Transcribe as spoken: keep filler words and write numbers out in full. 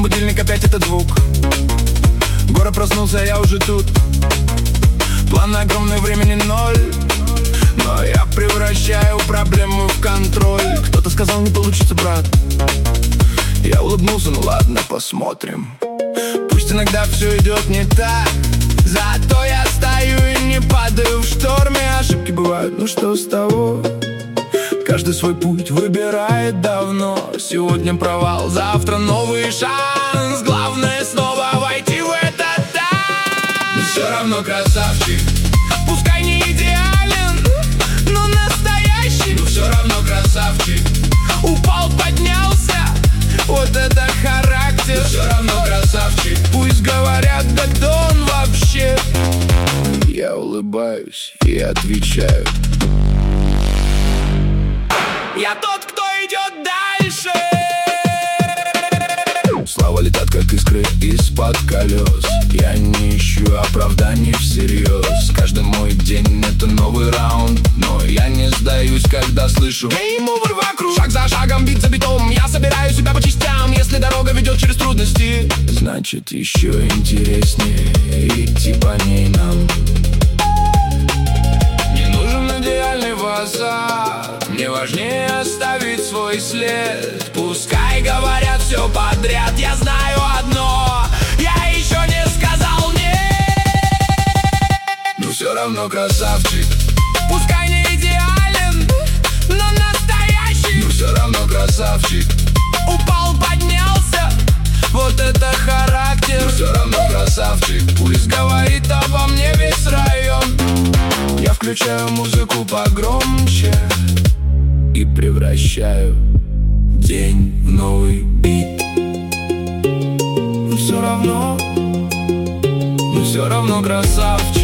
будильник, опять этот звук. Город проснулся, я уже тут. Планы огромные, времени ноль, но я превращаю проблему в контроль. Кто-то сказал, не получится, брат. Я улыбнулся, ну ладно, посмотрим. Пусть иногда все идет не так, зато я стою и не падаю в шторме. Ошибки бывают, ну что с того? Каждый свой путь выбирает давно. Сегодня провал, завтра новый шанс. Главное снова войти в этот танц. Но все равно красавчик. Пускай не идеален, но настоящий. Но все равно красавчик. Упал, поднялся, вот это характер. Но все равно красавчик. Пусть говорят, да кто он вообще. Я улыбаюсь и отвечаю: я тот, кто идет дальше. Слова летят, как искры из-под колес. Я не ищу оправданий всерьез. Каждый мой день — это новый раунд, но я не сдаюсь, когда слышу гейм-овер вокруг. Шаг за шагом, бит за битом, я собираю себя по частям. Если дорога ведет через трудности, значит еще интереснее идти по ней нам. Не нужен идеальный фасад, мне важнее оставить свой след. Пускай говорят все подряд, я знаю одно: я еще не сказал нет. Но все равно красавчик. Пускай не идеален, но настоящий. Но все равно красавчик. Упал, поднялся, вот это характер. Но все равно красавчик. Пусть говорит обо мне весь район. Я включаю музыку погромче и превращаю день в новый бит. Но все равно, но все равно красавчик.